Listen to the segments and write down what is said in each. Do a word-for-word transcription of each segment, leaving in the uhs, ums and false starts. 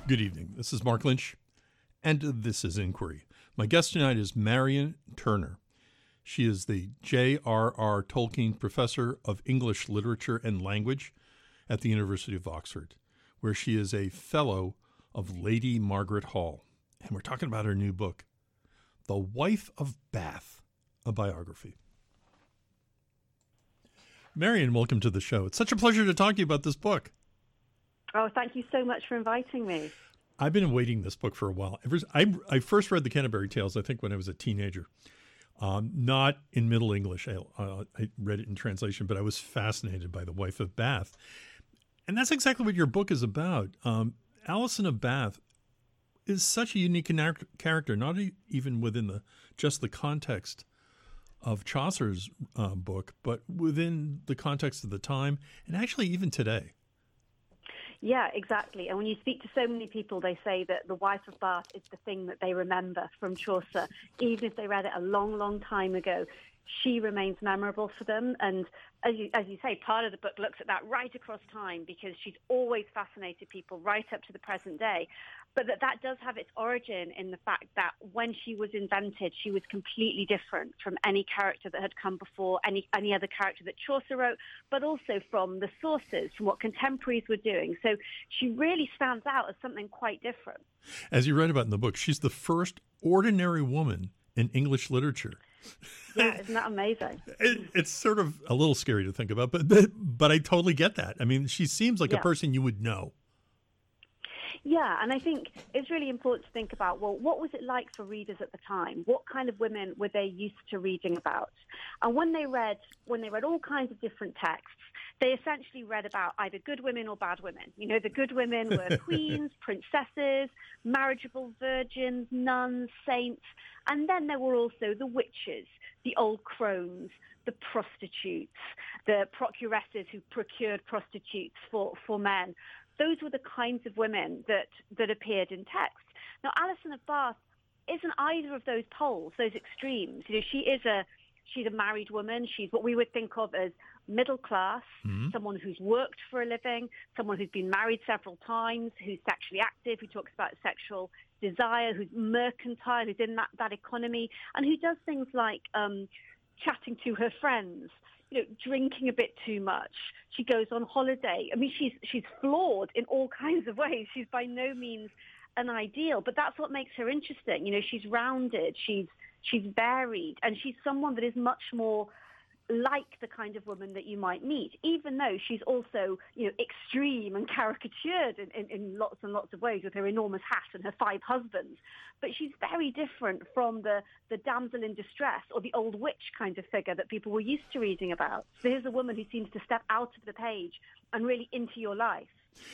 Good evening. This is Mark Lynch, and this is Inquiry. My guest tonight is Marion Turner. She is the J R R Tolkien Professor of English Literature and Language at the University of Oxford, where she is a Fellow of Lady Margaret Hall. And we're talking about her new book, The Wife of Bath, a biography. Marion, welcome to the show. It's such a pleasure to talk to you about this book. Oh, thank you so much for inviting me. I've been awaiting this book for a while. I, I first read the Canterbury Tales, I think, when I was a teenager. Um, not in Middle English. I, uh, I read it in translation, but I was fascinated by The Wife of Bath. And that's exactly what your book is about. Um, Alison of Bath is such a unique character, not even within the just the context of Chaucer's uh, book, but within the context of the time, and actually even today. Yeah, exactly. And when you speak to so many people, they say that The Wife of Bath is the thing that they remember from Chaucer. Even if they read it a long, long time ago, she remains memorable for them. And as you, as you say, part of the book looks at that right across time, because she's always fascinated people right up to the present day. But that, that does have its origin in the fact that when she was invented, she was completely different from any character that had come before, any, any other character that Chaucer wrote, but also from the sources, from what contemporaries were doing. So she really stands out as something quite different. As you write about in the book, she's the first ordinary woman in English literature. Yeah, isn't that amazing? It, it's sort of a little scary to think about, but but, but I totally get that. I mean, she seems like yeah. a person you would know. Yeah, and I think it's really important to think about, well, what was it like for readers at the time? What kind of women were they used to reading about? And when they read, when they read all kinds of different texts, they essentially read about either good women or bad women. You know, the good women were queens, princesses, marriageable virgins, nuns, saints, and then there were also the witches, the old crones, the prostitutes, the procuresses who procured prostitutes for, for men. Those were the kinds of women that, that appeared in text. Now, Alison of Bath isn't either of those poles, those extremes. You know, she is a she's a married woman. She's what we would think of as middle class, mm-hmm. someone who's worked for a living, someone who's been married several times, who's sexually active, who talks about sexual desire, who's mercantile, who's in that, that economy, and who does things like um, chatting to her friends, you know, drinking a bit too much. She goes on holiday. I mean, she's she's flawed in all kinds of ways. She's by no means an ideal, but that's what makes her interesting. You know, she's rounded, she's she's varied, and she's someone that is much more like the kind of woman that you might meet, even though she's also, you know, extreme and caricatured in, in, in lots and lots of ways with her enormous hat and her five husbands. But she's very different from the, the damsel in distress or the old witch kind of figure that people were used to reading about. So here's a woman who seems to step out of the page and really into your life.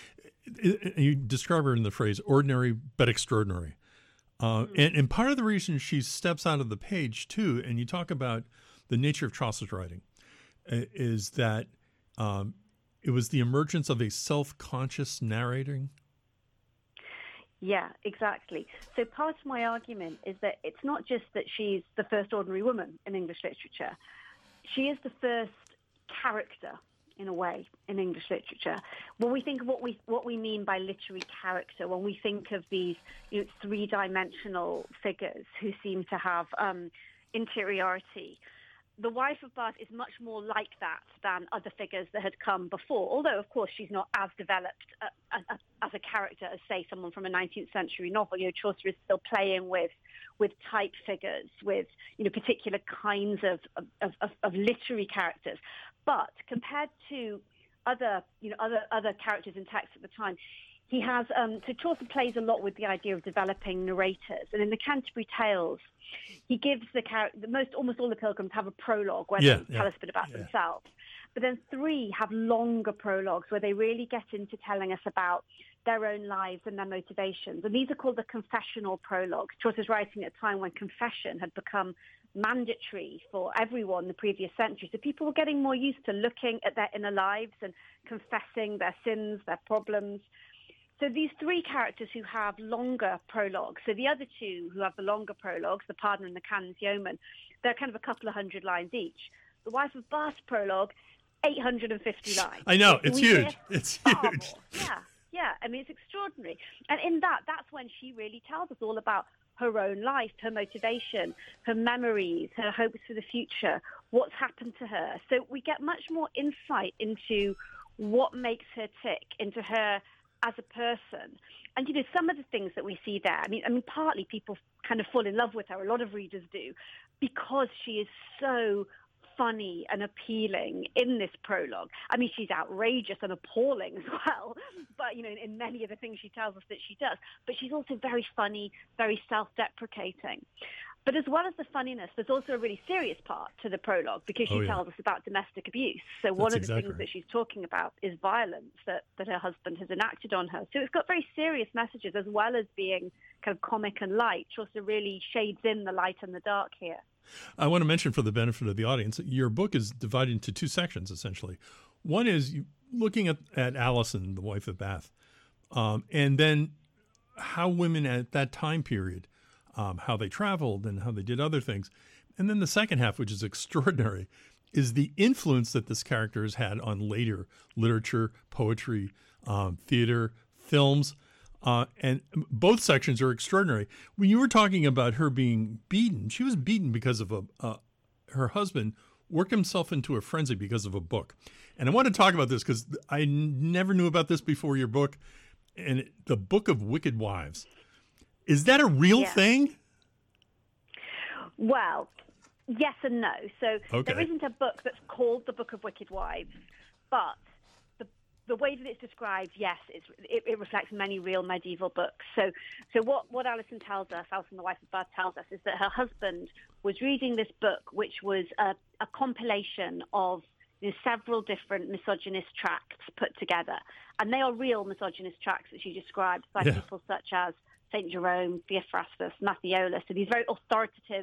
You describe her in the phrase ordinary but extraordinary. Uh, mm. and, and part of the reason she steps out of the page, too, and you talk about the nature of Chaucer's writing, uh, is that um, it was the emergence of a self-conscious narrating. Yeah, exactly. So part of my argument is that it's not just that she's the first ordinary woman in English literature. She is the first character, in a way, in English literature. When we think of what we what we mean by literary character, when we think of these, you know, three-dimensional figures who seem to have um, interiority, The Wife of Bath is much more like that than other figures that had come before, although, of course, she's not as developed uh, as, as a character as, say, someone from a nineteenth century novel. You know, Chaucer is still playing with with type figures, with, you know, particular kinds of, of, of, of literary characters. But compared to other, you know, other, other characters in text at the time, he has, um, so Chaucer plays a lot with the idea of developing narrators. And in the Canterbury Tales, he gives the character, most, almost all the pilgrims have a prologue where yeah, they yeah, tell us a bit about yeah. themselves. But then three have longer prologues where they really get into telling us about their own lives and their motivations. And these are called the confessional prologues. Chaucer's writing at a time when confession had become mandatory for everyone in the previous century. So people were getting more used to looking at their inner lives and confessing their sins, their problems. So these three characters who have longer prologues, so the other two who have the longer prologues, the Pardoner and the Canon's Yeoman, they're kind of a couple of hundred lines each. The Wife of Bath's prologue, eight hundred fifty lines. I know, so it's huge. It's huge. Yeah. Yeah, I mean, it's extraordinary. And in that, that's when she really tells us all about her own life, her motivation, her memories, her hopes for the future, what's happened to her. So we get much more insight into what makes her tick, into her as a person. And, you know, some of the things that we see there, I mean, I mean, partly people kind of fall in love with her, a lot of readers do, because she is so funny and appealing in this prologue. I mean, she's outrageous and appalling as well, but, you know, in, in many of the things she tells us that she does. But she's also very funny, very self-deprecating. But as well as the funniness, there's also a really serious part to the prologue, because she oh, yeah. tells us about domestic abuse. So one That's of the exactly things right. that she's talking about is violence that, that her husband has enacted on her. So it's got very serious messages, as well as being kind of comic and light. She also really shades in the light and the dark here. I want to mention, for the benefit of the audience, that your book is divided into two sections, essentially. One is you looking at, at Allison, the wife of Bath, um, and then how women at that time period, um, how they traveled and how they did other things. And then the second half, which is extraordinary, is the influence that this character has had on later literature, poetry, um, theater, films. Uh, and both sections are extraordinary. When you were talking about her being beaten, she was beaten because of a, uh, her husband worked himself into a frenzy because of a book. And I want to talk about this because I n- never knew about this before your book. And it, the Book of Wicked Wives. Is that a real Yeah. thing? Well, yes and no. So Okay. there isn't a book that's called the Book of Wicked Wives, but the the way that it's described, yes, it's, it, it reflects many real medieval books. So, so what, what Alison tells us, Alison, the wife of Bath, tells us, is that her husband was reading this book, which was a, a compilation of, you know, several different misogynist tracts put together. And they are real misogynist tracts that she describes by Yeah. people such as Saint Jerome, Theophrastus, Matthiolus. So these very authoritative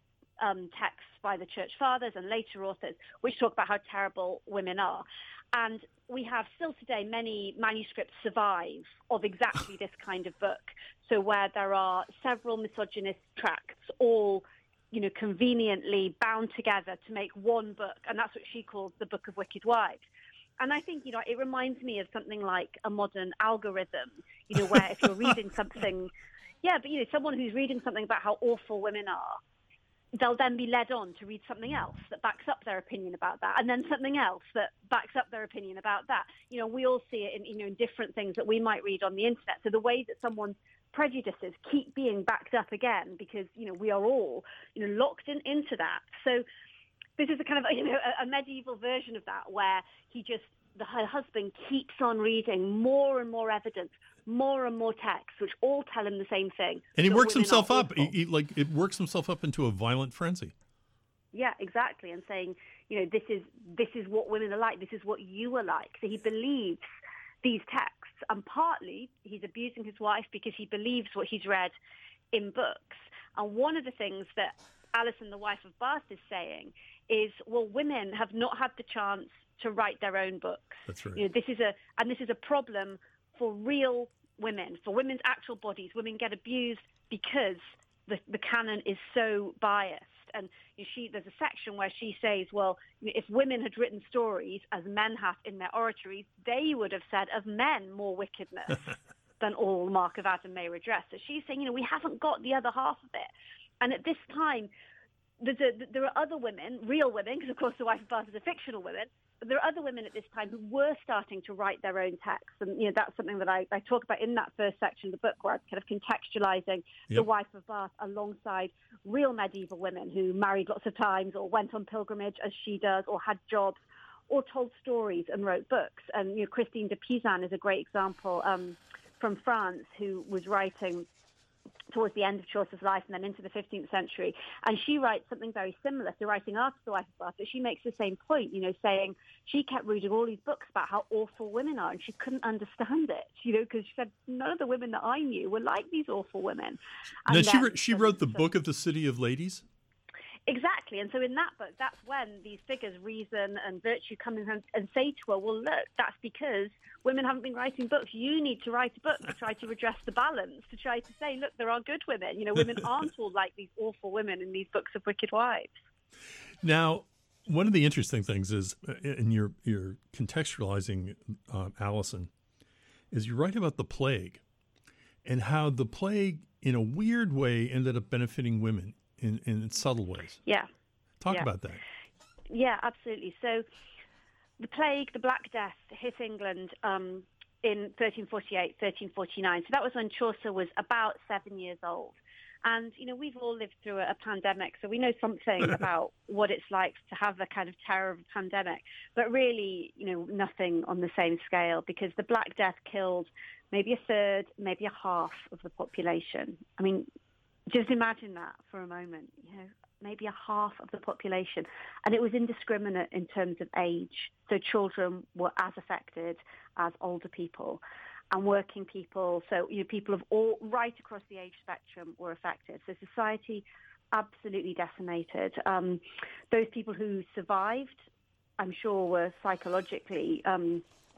um, texts by the Church Fathers and later authors, which talk about how terrible women are. And we have still today many manuscripts survive of exactly this kind of book. So where there are several misogynist tracts, all, you know, conveniently bound together to make one book. And that's what she calls the Book of Wicked Wives. And I think, you know, it reminds me of something like a modern algorithm, you know, where if you're reading something, yeah, but, you know, someone who's reading something about how awful women are, they'll then be led on to read something else that backs up their opinion about that, and then something else that backs up their opinion about that. You know, we all see it in, you know, in different things that we might read on the internet. So the way that someone's prejudices keep being backed up again, because, you know, we are all, you know, locked in, into that. So this is a kind of, you know, a, a medieval version of that, where he just, the, her husband keeps on reading more and more evidence, more and more texts, which all tell him the same thing. And he that works women himself are up. He, awful. he, like it works himself up into a violent frenzy. Yeah, exactly. And saying, you know, this is this is what women are like. This is what you are like. So he believes these texts, and partly he's abusing his wife because he believes what he's read in books. And one of the things that Alison, the wife of Bath, is saying is, well, women have not had the chance to write their own books. That's right. You know, this is a and this is a problem for real women, for women's actual bodies. Women get abused because the, the canon is so biased. And you know, she, there's a section where she says, well, if women had written stories as men have in their oratories, they would have said of men more wickedness than all Mark of Adam may redress. So she's saying, you know, we haven't got the other half of it. And at this time, there's a, there are other women, real women, because of course the wife of Bath is a fictional women, but there are other women at this time who were starting to write their own texts. And, you know, that's something that I, I talk about in that first section of the book, where I'm kind of contextualizing Yep. the wife of Bath alongside real medieval women who married lots of times, or went on pilgrimage as she does, or had jobs, or told stories and wrote books. And, you know, Christine de Pizan is a great example um, from France, who was writing towards the end of Chaucer's life and then into the fifteenth century. And she writes something very similar. So writing after the wife of Bath, but she makes the same point, you know, saying she kept reading all these books about how awful women are, and she couldn't understand it, you know, because she said none of the women that I knew were like these awful women. And Now, she, then wrote- she some- wrote the some- Book of the City of Ladies. Exactly. And so in that book, that's when these figures, reason and virtue, come in and, and say to her, well, look, that's because women haven't been writing books. You need to write a book to try to redress the balance, to try to say, look, there are good women. You know, women aren't all like these awful women in these books of wicked wives. Now, one of the interesting things is, uh, and you're, you're contextualizing uh, Allison, is you write about the plague and how the plague, in a weird way, ended up benefiting women in, in subtle ways. Yeah. Talk yeah. about that. Yeah, absolutely. So the plague, the Black Death, hit England um, in thirteen forty-eight, thirteen forty-nine. So that was when Chaucer was about seven years old. And, you know, we've all lived through a, a pandemic, so we know something about what it's like to have the kind of terror of a pandemic. But really, you know, nothing on the same scale, because the Black Death killed maybe a third, maybe a half of the population. I mean, just imagine that for a moment, you know, maybe a half of the population. And it was indiscriminate in terms of age. So children were as affected as older people. And working people, so you know, people of all right across the age spectrum were affected. So society absolutely decimated. Um, those people who survived, I'm sure, were psychologically um,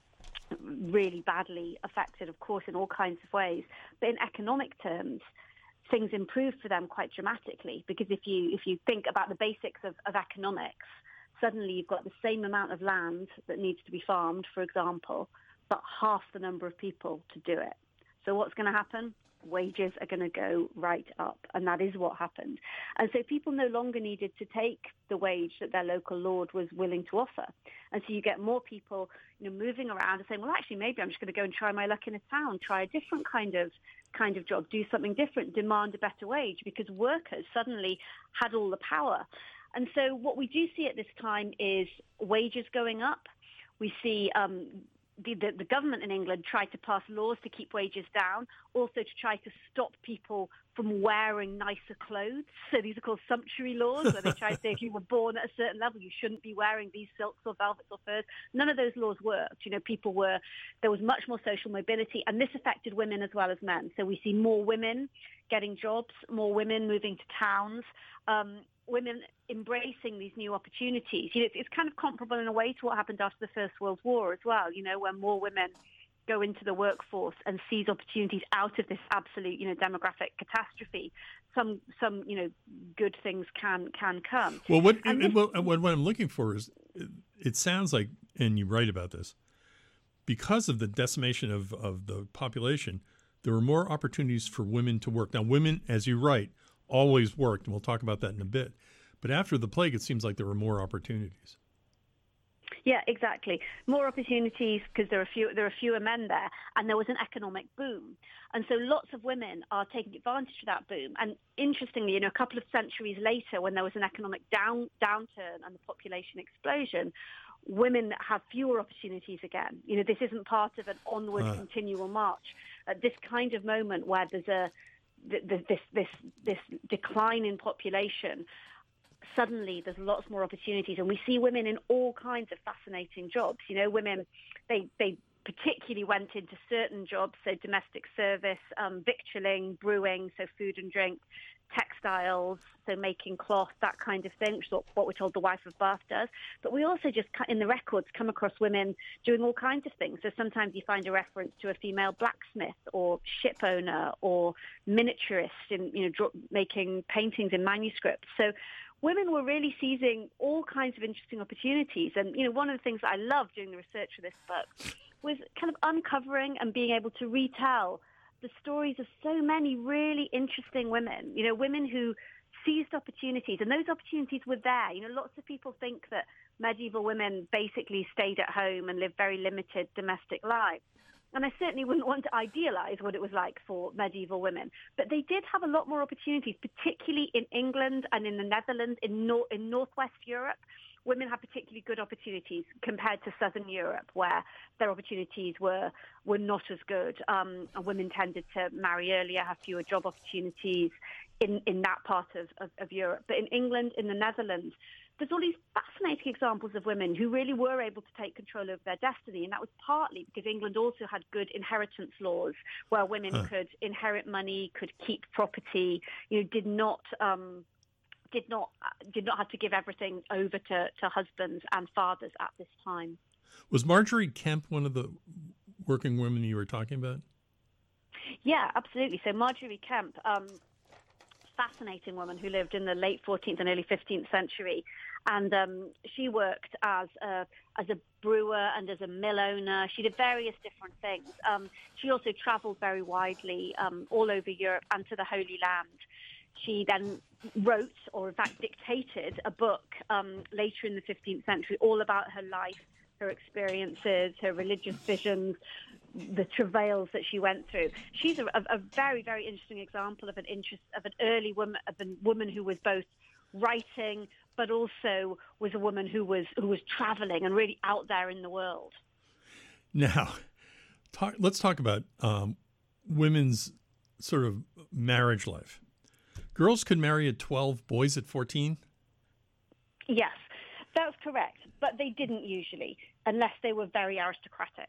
really badly affected, of course, in all kinds of ways. But in economic terms, things improved for them quite dramatically, because if you if you think about the basics of, of economics, suddenly you've got the same amount of land that needs to be farmed, for example, but half the number of people to do it. So what's going to happen? Wages are going to go right up, and that is what happened. And so people no longer needed to take the wage that their local lord was willing to offer. And so you get more people, you know, moving around and saying, well, actually, maybe I'm just going to go and try my luck in a town, try a different kind of kind of job, do something different, demand a better wage, because workers suddenly had all the power. And so what we do see at this time is wages going up. We see um, The, the, the government in England tried to pass laws to keep wages down, also to try to stop people from wearing nicer clothes. So these are called sumptuary laws, where they try to say if you were born at a certain level, you shouldn't be wearing these silks or velvets or furs. None of those laws worked. You know, people were, there was much more social mobility, and this affected women as well as men. So we see more women getting jobs, more women moving to towns, um, women embracing these new opportunities. You know, it's, it's kind of comparable in a way to what happened after the First World War as well, you know, when more women go into the workforce and seize opportunities out of this absolute, you know, demographic catastrophe. Some, some, you know, good things can can come. Well, what, and it, well, what, what I'm looking for is, it, it sounds like, and you write about this, because of the decimation of, of the population, there were more opportunities for women to work. Now, women, as you write, always worked, and we'll talk about that in a bit. But after the plague, it seems like there were more opportunities. Yeah, exactly. More opportunities because there are few, there are fewer men there, and there was an economic boom. And so lots of women are taking advantage of that boom. And interestingly, you know, a couple of centuries later, when there was an economic down, downturn and the population explosion, women have fewer opportunities again. You know, this isn't part of an onward uh. continual march. At this kind of moment where there's a this this this decline in population, suddenly there's lots more opportunities, and we see women in all kinds of fascinating jobs. You know, women, they they particularly went into certain jobs, so domestic service, um, victualling, brewing, so food and drink, textiles, so making cloth, that kind of thing, which is what we're told the wife of Bath does. But we also just, in the records, come across women doing all kinds of things. So sometimes you find a reference to a female blacksmith or ship owner or miniaturist in, you know, draw, making paintings in manuscripts. So women were really seizing all kinds of interesting opportunities. And, you know, one of the things that I loved doing the research for this book was kind of uncovering and being able to retell the stories of so many really interesting women, you know, women who seized opportunities, and those opportunities were there. You know, lots of people think that medieval women basically stayed at home and lived very limited domestic lives. And I certainly wouldn't want to idealize what it was like for medieval women. But they did have a lot more opportunities, particularly in England and in the Netherlands, in, nor- in Northwest Europe. Women had particularly good opportunities compared to Southern Europe, where their opportunities were were not as good. Um, and women tended to marry earlier, have fewer job opportunities in, in that part of, of, of Europe. But in England, in the Netherlands, there's all these fascinating examples of women who really were able to take control of their destiny. And that was partly because England also had good inheritance laws where women huh. could inherit money, could keep property, you know, did not... Um, did not did not have to give everything over to, to husbands and fathers at this time. Was Margery Kempe one of the working women you were talking about? Yeah, absolutely. So Margery Kempe, um, fascinating woman who lived in the late fourteenth and early fifteenth century. and um, she worked as a as a brewer and as a mill owner. She did various different things. Um, she also traveled very widely um, all over Europe and to the Holy Land. She then wrote, or in fact dictated, a book um, later in the fifteenth century all about her life, her experiences, her religious visions, the travails that she went through. She's a, a very, very interesting example of an interest of an early woman, of a woman who was both writing, but also was a woman who was who was traveling and really out there in the world. Now, talk, let's talk about um, women's sort of marriage life. Girls could marry at twelve, boys at fourteen? Yes, that's correct. But they didn't usually, unless they were very aristocratic.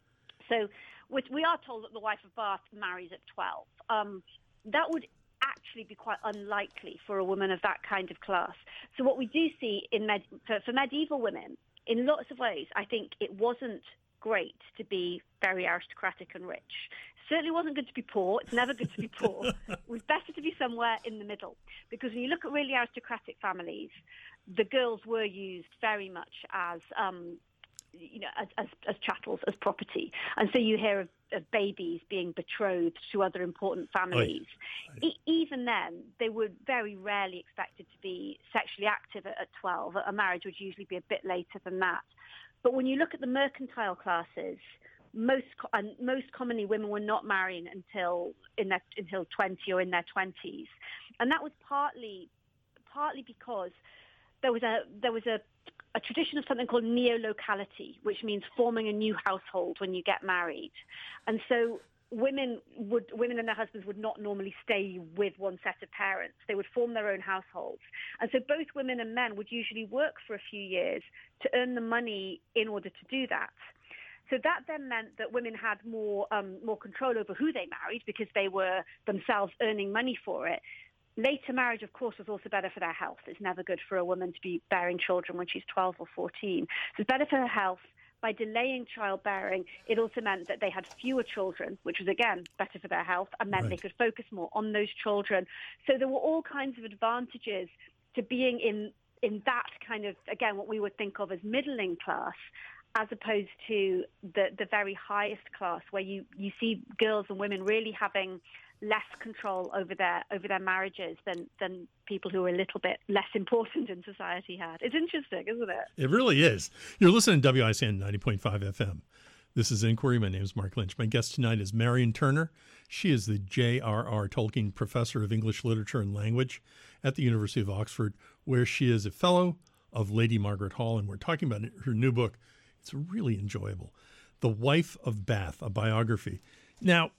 So we are told that the wife of Bath marries at twelve. Um, that would actually be quite unlikely for a woman of that kind of class. So what we do see in med- for, for medieval women, in lots of ways, I think it wasn't great to be very aristocratic and rich. Certainly wasn't good to be poor. It's never good to be poor. It was better to be somewhere in the middle. Because when you look at really aristocratic families, the girls were used very much as, um, you know, as, as, as chattels, as property. And so you hear of, of babies being betrothed to other important families. Right. Right. E- even then, they were very rarely expected to be sexually active at, at twelve. A marriage would usually be a bit later than that. But when you look at the mercantile classes, most and most commonly women were not marrying until in their until twenty or in their twenties, and that was partly partly because there was a there was a, a tradition of something called neolocality, which means forming a new household when you get married, and so women would women and their husbands would not normally stay with one set of parents. They would form their own households, and so both women and men would usually work for a few years to earn the money in order to do that. So that then meant that women had more um, more control over who they married because they were themselves earning money for it. Later marriage, of course, was also better for their health. It's never good for a woman to be bearing children when she's twelve or fourteen. So it's better for her health. By delaying childbearing, it also meant that they had fewer children, which was, again, better for their health, and meant right. they could focus more on those children. So there were all kinds of advantages to being in, in that kind of, again, what we would think of as middling class, as opposed to the, the very highest class, where you, you see girls and women really having less control over their over their marriages than, than people who are a little bit less important in society had. It's interesting, isn't it? It really is. You're listening to W I C N ninety point five F M. This is Inquiry. My name is Mark Lynch. My guest tonight is Marion Turner. She is the J R R Tolkien Professor of English Literature and Language at the University of Oxford, where she is a fellow of Lady Margaret Hall, and we're talking about her new book. It's really enjoyable. The Wife of Bath, a biography. Now,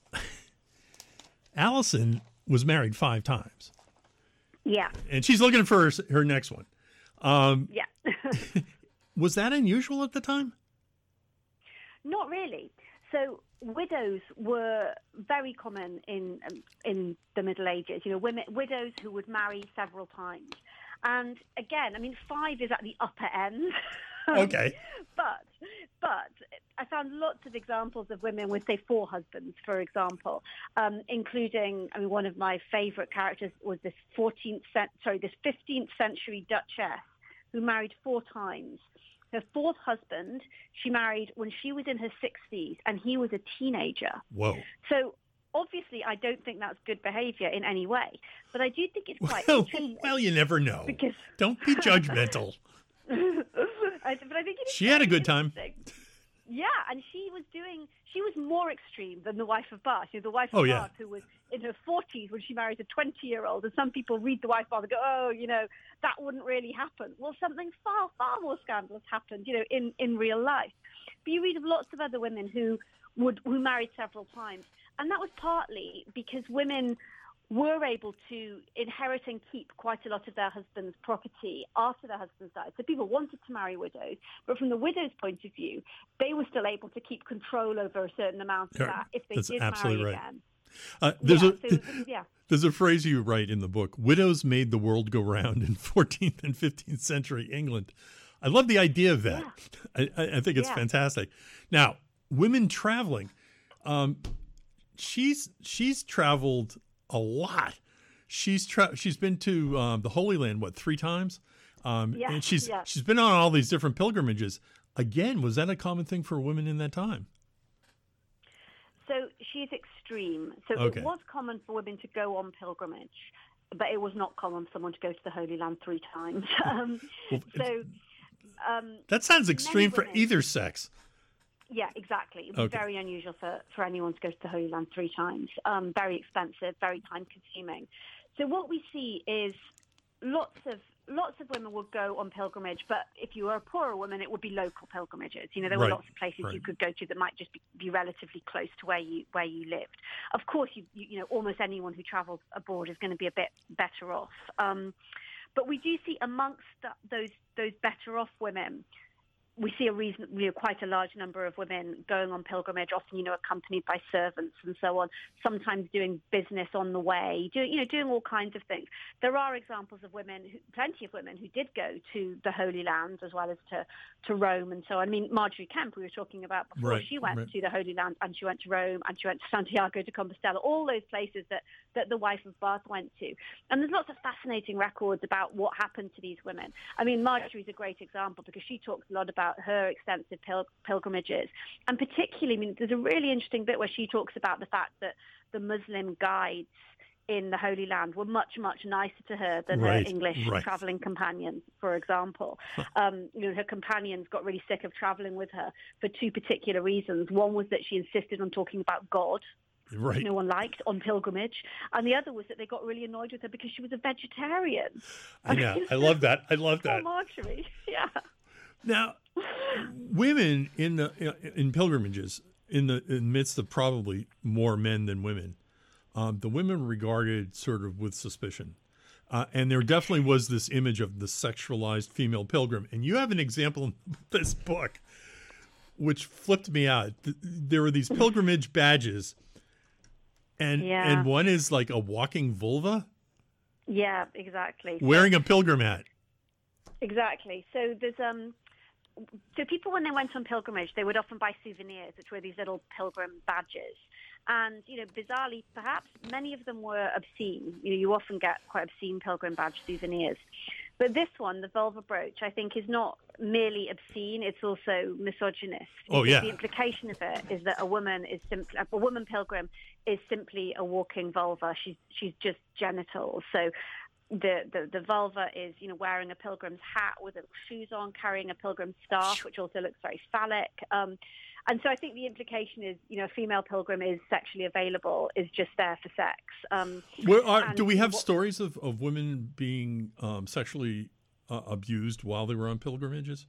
Allison was married five times. Yeah. And she's looking for her, her next one. Um, yeah. Was that unusual at the time? Not really. So widows were very common in um, in the Middle Ages. You know, women, widows who would marry several times. And again, I mean, five is at the upper end. Okay. but but I found lots of examples of women with, say, four husbands, for example, um, including, I mean, one of my favorite characters was this fourteenth, sorry, this fifteenth century Duchess who married four times. Her fourth husband, she married when she was in her sixties, and he was a teenager. Whoa. So obviously, I don't think that's good behavior in any way, but I do think it's quite well, interesting. Well, you never know. Because don't be judgmental. I, but I think it is she had a good time. Yeah, and she was doing, she was more extreme than the wife of Bath. You know, the wife oh, of yeah. Bath, who was in her forties when she married a twenty-year-old, and some people read the wife of Bath and go, oh, you know, that wouldn't really happen. Well, something far, far more scandalous happened, you know, in, in real life. But you read of lots of other women who would who married several times, and that was partly because women were able to inherit and keep quite a lot of their husband's property after their husbands died. So people wanted to marry widows, but from the widow's point of view, they were still able to keep control over a certain amount of that if they That's did absolutely marry right. again. Uh, there's, yeah, a, so, yeah. there's a phrase you write in the book, widows made the world go round in fourteenth and fifteenth century England. I love the idea of that. Yeah. I, I think it's yeah. fantastic. Now, women traveling. Um, she's she's traveled a lot. She's tra- she's been to um, the Holy Land, what, three times? Um, Yeah, and she's yeah. she's been on all these different pilgrimages. Again, was that a common thing for women in that time? So she's extreme. So Okay. it was common for women to go on pilgrimage, but it was not common for someone to go to the Holy Land three times. um, Well, so um, that sounds extreme for women- either sex. yeah, exactly. It was Okay. very unusual for, for anyone to go to the Holy Land three times. Um, very expensive, very time-consuming. So what we see is lots of lots of women would go on pilgrimage, but if you were a poorer woman, it would be local pilgrimages. You know, there were Right, lots of places right. you could go to that might just be, be relatively close to where you where you lived. Of course, you you, you know, almost anyone who travels abroad is going to be a bit better off. Um, but we do see amongst the, those those better off women, we see a reason, you know, quite a large number of women going on pilgrimage, often, you know, accompanied by servants and so on, sometimes doing business on the way, doing, you know, doing all kinds of things. There are examples of women, who, plenty of women who did go to the Holy Land as well as to, to Rome and so on. I mean, Marjorie Kemp, we were talking about before, Right, she went right. to the Holy Land and she went to Rome and she went to Santiago de Compostela, all those places that, that the wife of Bath went to. And there's lots of fascinating records about what happened to these women. I mean, Marjorie's a great example because she talks a lot about her extensive pil- pilgrimages. And particularly, I mean, there's a really interesting bit where she talks about the fact that the Muslim guides in the Holy Land were much, much nicer to her than Right, her English right. traveling companions, for example. um, you know, her companions got really sick of traveling with her for two particular reasons. One was that she insisted on talking about God, Right. which no one liked, on pilgrimage. And the other was that they got really annoyed with her because she was a vegetarian. I know. I love that. I love Oh, that. Marjorie. Yeah. Now, women in the in pilgrimages, in the in the midst of probably more men than women, um, the women regarded sort of with suspicion. Uh, and there definitely was this image of the sexualized female pilgrim. And you have an example in this book, which flipped me out. Th- There were these pilgrimage badges, and Yeah. and one is like a walking vulva Yeah, exactly. wearing a pilgrim hat. Exactly. So there's um, so people when they went on pilgrimage, they would often buy souvenirs, which were these little pilgrim badges. And you know, bizarrely, perhaps many of them were obscene. You know, you often get quite obscene pilgrim badge souvenirs. But this one, the vulva brooch, I think is not merely obscene; it's also misogynist. Oh, Because yeah. The implication of it is that a woman is simply a woman pilgrim is simply a walking vulva. She's she's just genitals. So. The, the the vulva is, you know, wearing a pilgrim's hat with little shoes on, carrying a pilgrim's staff, which also looks very phallic. Um, and so I think the implication is, you know, a female pilgrim is sexually available, is just there for sex. Um, Where are, and do we have what- stories of, of women being um, sexually uh, abused while they were on pilgrimages?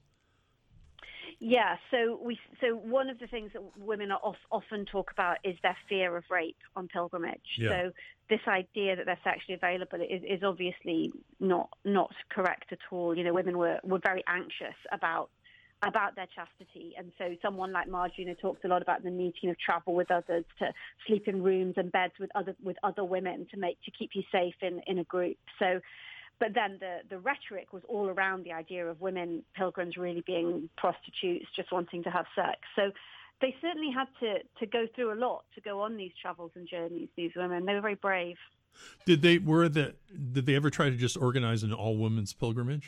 Yeah, so we so one of the things that women are off, often talk about is their fear of rape on pilgrimage. Yeah. So this idea that they're sexually available is, is obviously not not correct at all. You know, women were, were very anxious about about their chastity, and so someone like Marjorie, you know, talks a lot about the need to, you know, travel with others, to sleep in rooms and beds with other with other women to make to keep you safe in, in a group. So. But then the, the rhetoric was all around the idea of women pilgrims really being prostitutes, just wanting to have sex. So they certainly had to, to go through a lot to go on these travels and journeys, these women. They were very brave. Did they were the did they ever try to just organize an all women's pilgrimage?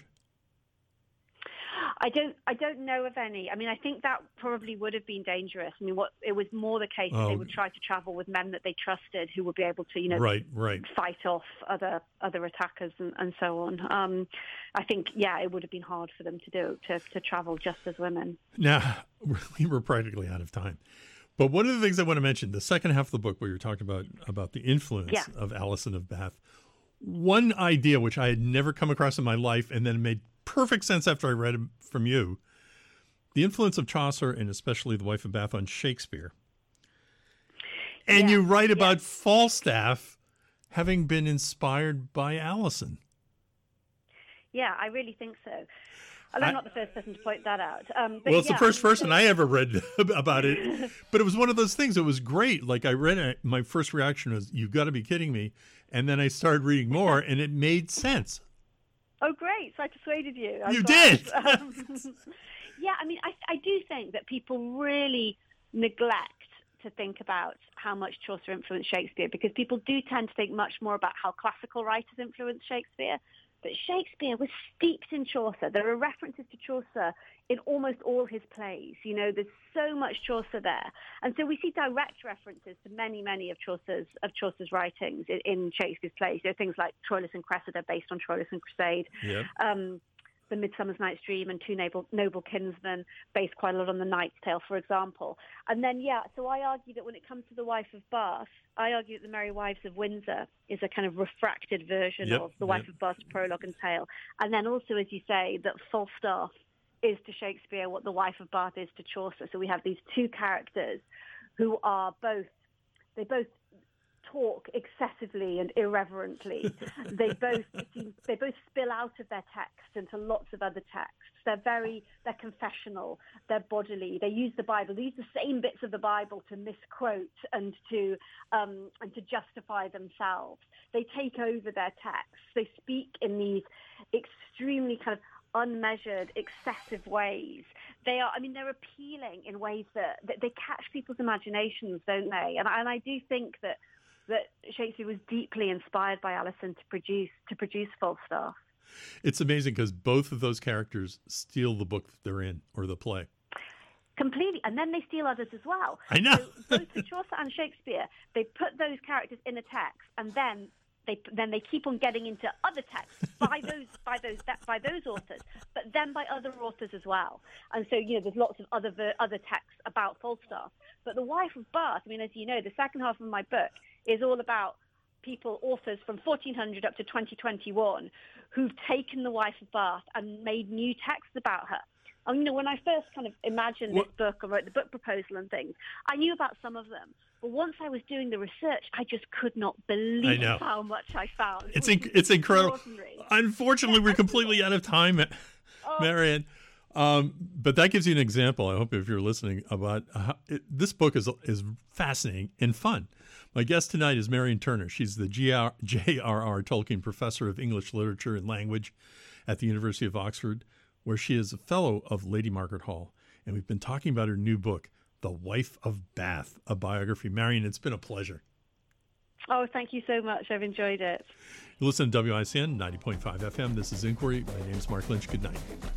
I don't I don't know of any. I mean, I think that probably would have been dangerous. I mean, what it was more the case that Oh. they would try to travel with men that they trusted who would be able to, you know, Right, right. fight off other other attackers and, and so on. Um, I think, yeah, it would have been hard for them to do, to, to travel just as women. Now, we were practically out of time. But one of the things I want to mention, the second half of the book where you're talking about, about the influence Yeah. of Alison of Bath, one idea which I had never come across in my life and then made perfect sense after I read it from you, the influence of Chaucer and especially the wife of Bath on Shakespeare. And Yeah, you write yeah. about Falstaff having been inspired by Alison. Yeah, I really think so. And I- I'm not the first person to point that out. Um, but Well, it's yeah, the first I mean, person I ever read about it, but it was one of those things. It was great. Like I read it, my first reaction was, "You've got to be kidding me!" And then I started reading more, and it made sense. Oh, great. So I persuaded you. I'm You glad. did. Um, yeah, I mean, I, I do think that people really neglect to think about how much Chaucer influenced Shakespeare, because people do tend to think much more about how classical writers influenced Shakespeare that Shakespeare was steeped in Chaucer. There are references to Chaucer in almost all his plays. You know, there's so much Chaucer there. And so we see direct references to many, many of Chaucer's of Chaucer's writings in, in Shakespeare's plays. There are things like Troilus and Cressida based on Troilus and Cresside. Yep. Um, The Midsummer's Night's Dream and Two Noble, Noble Kinsmen, based quite a lot on The Knight's Tale, for example. And then, yeah, so I argue that when it comes to The Wife of Bath, I argue that The Merry Wives of Windsor is a kind of refracted version yep, of The Wife yep. of Bath's prologue and tale. And then also, as you say, that Falstaff is to Shakespeare what The Wife of Bath is to Chaucer. So we have these two characters who are both, they both talk excessively and irreverently. they both seem, they both spill out of their text into lots of other texts. They're very they're confessional. They're bodily. They use the Bible. They use the same bits of the Bible to misquote and to um, and to justify themselves. They take over their texts. They speak in these extremely kind of unmeasured, excessive ways. They are, I mean, they're appealing in ways that, that they catch people's imaginations, don't they? And, and I do think that that Shakespeare was deeply inspired by Alison to produce to produce Falstaff. It's amazing because both of those characters steal the book that they're in or the play. Completely. And then they steal others as well. I know. So both for Chaucer and Shakespeare, they put those characters in a text and then they then they keep on getting into other texts by those by those by those authors, but then by other authors as well. And so, you know, there's lots of other other texts about Falstaff. But The Wife of Bath, I mean, as you know, the second half of my book is all about people, authors from fourteen hundred up to twenty twenty-one, who've taken The Wife of Bath and made new texts about her. And, you know, when I first kind of imagined what? this book or wrote the book proposal and things, I knew about some of them. But once I was doing the research, I just could not believe how much I found. It's inc- it's incredible. Unfortunately, we're completely out of time, oh. Marianne. Um, but that gives you an example, I hope, if you're listening, about how it, this book is is fascinating and fun. My guest tonight is Marianne Turner. She's the J R R Tolkien Professor of English Literature and Language at the University of Oxford, where she is a fellow of Lady Margaret Hall. And we've been talking about her new book, The Wife of Bath, a biography. Marianne, it's been a pleasure. Oh, thank you so much. I've enjoyed it. You listen to W I C N ninety point five F M. This is Inquiry. My name is Mark Lynch. Good night.